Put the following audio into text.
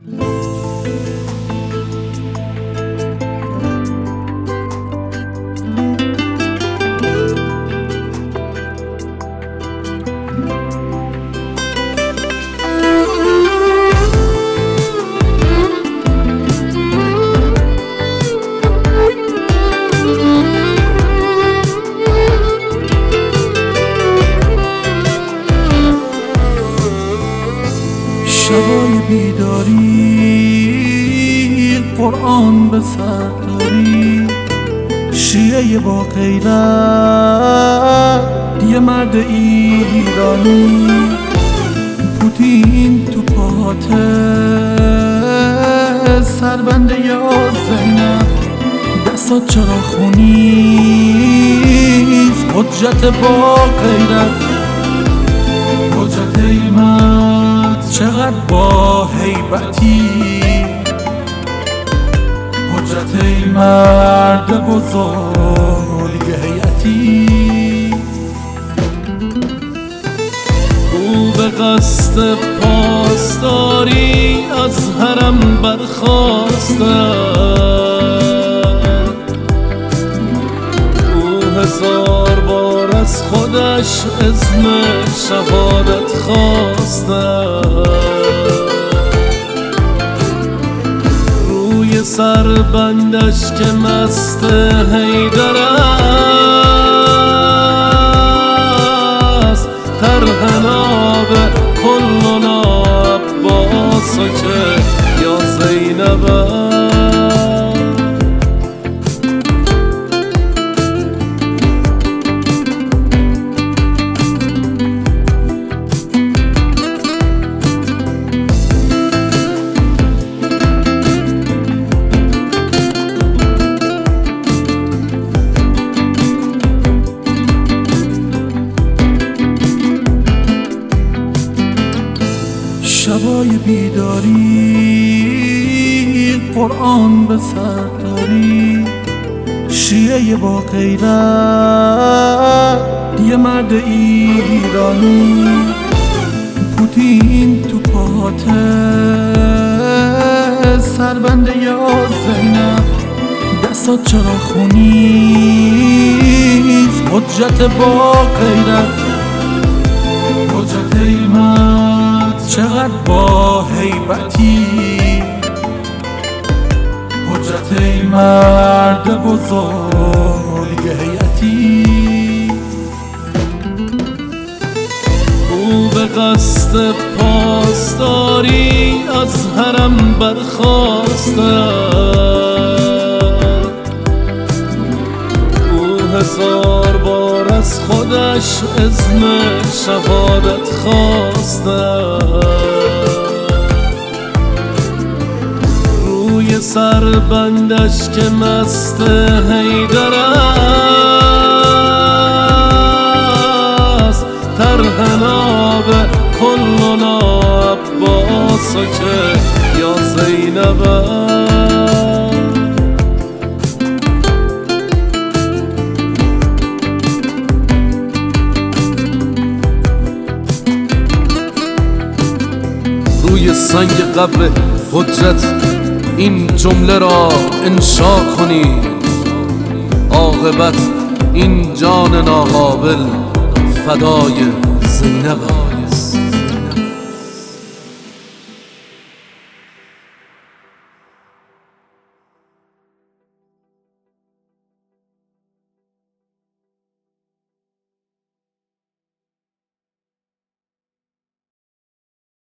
شبای بیداری قرآن به سر داری، شیعه با غیرت یه مرد ایرانی، پوتین تو پاته سربنده یا زینب، دستات چرا خونیست حجت با غیرت، حجت ایمت چقدر با هیبتی، حجت ای مرد بزرگ هیئتی. او به قصد پاسداری از حرم برخاسته، او 1000 بار از خودش اذن شهادت خواسته، روی سر بندش که مست حیدر است، طرح ناب کلنا عباس که یا زینب است. شبای بیداری قرآن به سر داری، شیعه با غیرت یه مرد ایرانی، پوتین تو پاته سربنده یا زینب، دستات چرا خونیست حجت با غیرت، حجت ایمت چقدر با هیبتی، حجت ای مرد بزرگ هیئتی. او به قصد پاسداری از حرم برخاسته، او 1000 بار از خودش اذن شهادت خواسته، روی سر بندش که مست حیدر است، طرح ناب کلنا عباس که یا زینب است. روی سنگ قبر حجت این جمله را انشا کنید، عاقبت این جان ناقابل فدای زینب.